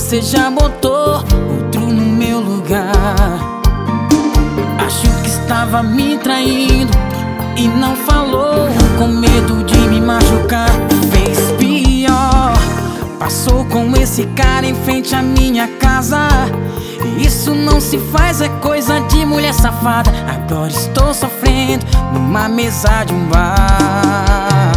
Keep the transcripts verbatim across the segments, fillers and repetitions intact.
você já botou outro no meu lugar. Acho que estava me traindo e não falou, com medo de me machucar. Fez pior, passou com esse cara em frente à minha casa. Isso não se faz, é coisa de mulher safada. Agora estou sofrendo numa mesa de um bar.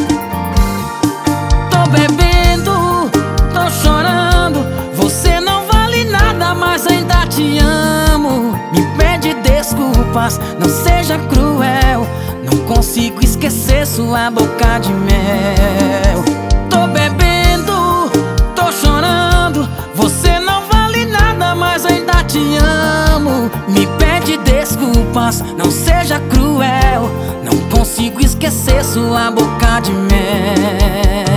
Tô bebendo, tô chorando, você não vale nada, mas ainda te amo. Me pede desculpas, não seja cruel, não consigo esquecer sua boca de mel. Tô bebendo, tô chorando, você não vale nada, mas ainda te amo. Me pede desculpas, não seja cruel, não consigo esquecer sua boca de mel.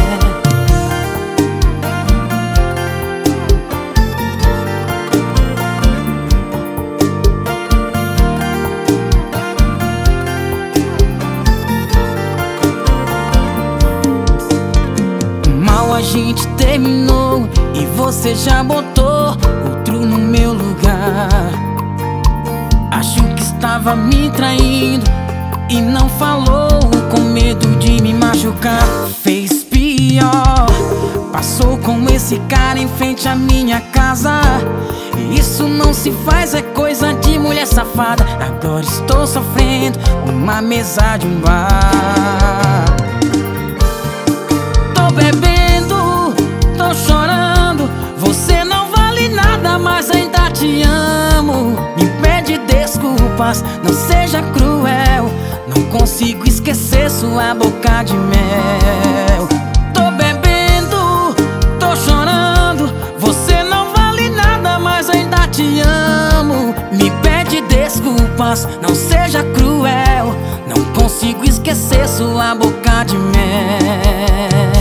A gente terminou e você já botou outro no meu lugar. Acho que estava me traindo e não falou, com medo de me machucar. Fez pior, passou com esse cara em frente à minha casa. Isso não se faz, é coisa de mulher safada. Agora estou sofrendo numa mesa de um bar. Tô bebendo, tô chorando, você não vale nada, mas ainda te amo. Me pede desculpas, não seja cruel, não consigo esquecer sua boca de mel. Tô bebendo, tô chorando, você não vale nada, mas ainda te amo. Me pede desculpas, não seja cruel, não consigo esquecer sua boca de mel.